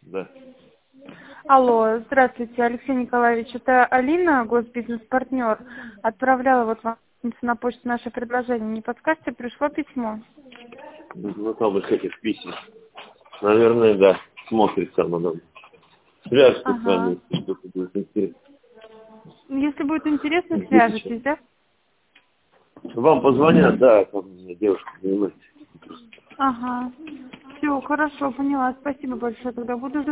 Да. Алло, здравствуйте, Алексей Николаевич. Это Алина, госбизнес-партнер. Отправляла вот вам на почту наше предложение. Не подскажете, пришло письмо? Ну, там из этих писем. Наверное, да. Смотрится оно нам. Свяжется с Ага. вами, если что-то будет интересно. Если будет интересно, Где сейчас? свяжетесь, да? Вам позвонят, да, там у меня девушка занимается. Ага. Все, хорошо, поняла. Спасибо большое. Тогда буду ждать.